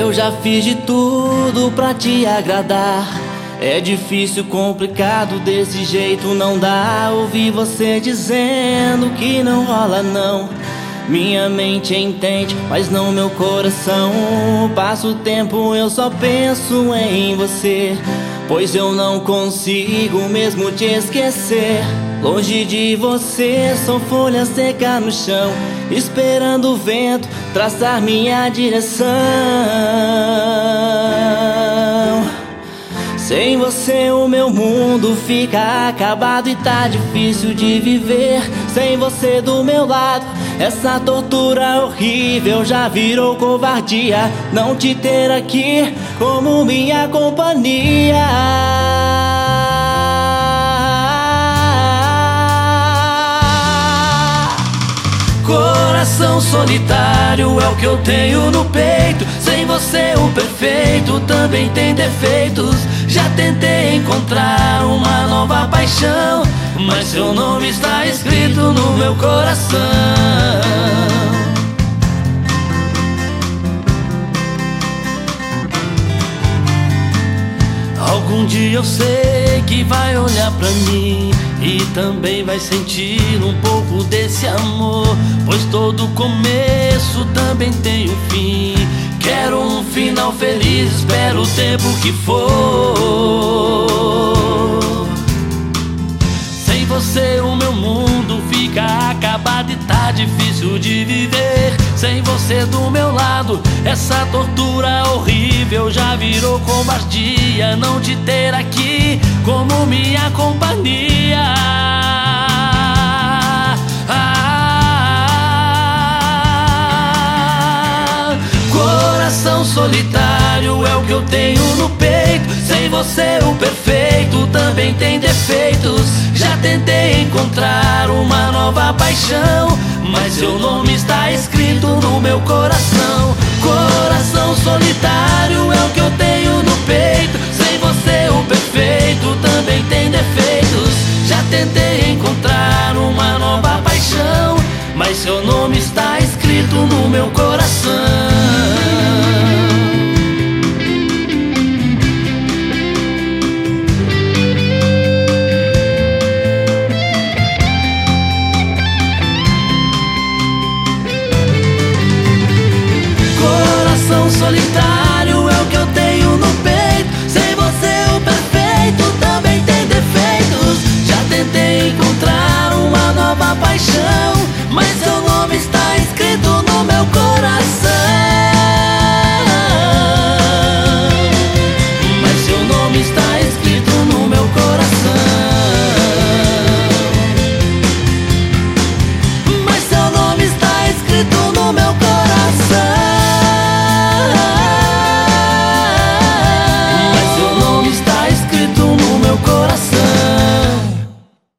Eu já fiz de tudo pra te agradar. É difícil, complicado, desse jeito não dá. Ouvi você dizendo que não rola não. Minha mente entende, mas não meu coração. Passa o tempo, eu só penso em você, pois eu não consigo mesmo te esquecer. Longe de você, sou folha seca no chão, esperando o vento traçar minha direção. Sem você o meu mundo fica acabado e tá difícil de viver. Sem você do meu lado, essa tortura horrível já virou covardia. Não te ter aqui como minha companhia. Coração solitário é o que eu tenho no peito. Sem você o perfeito também tem defeitos. Já tentei encontrar uma nova paixão, mas seu nome está escrito no meu coração. Algum dia eu sei que vai olhar pra mim e também vai sentir um pouco desse amor, pois todo começo também tem um fim. Quero um final feliz, espero o tempo que for. Sem você o meu mundo fica acabado e tá difícil de viver. Sem você do meu lado, essa tortura horrível já virou covardia. Não te ter aqui como minha companhia. Coração solitário é o que eu tenho no peito. Sem você o perfeito também tem defeitos. Já tentei encontrar uma nova paixão, mas seu nome está escrito no meu coração. Coração solitário é o que eu tenho no peito. Sem você o perfeito também tem defeitos. Já tentei encontrar uma nova paixão, mas seu nome está escrito no meu coração.